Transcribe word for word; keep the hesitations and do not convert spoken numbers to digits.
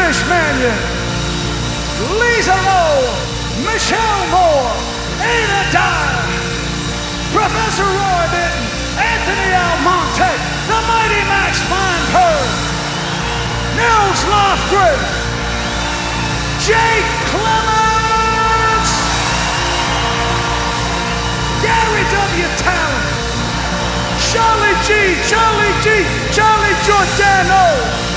Irish Manion, Lisa Lowe, Michelle Moore, Ada Dyer, Professor Roy Bitton, Anthony Almonte, the mighty Max Feinberg, Nils Lofgren, Jake Clements, Gary W. Talent, Charlie G, Charlie G, Charlie Giordano,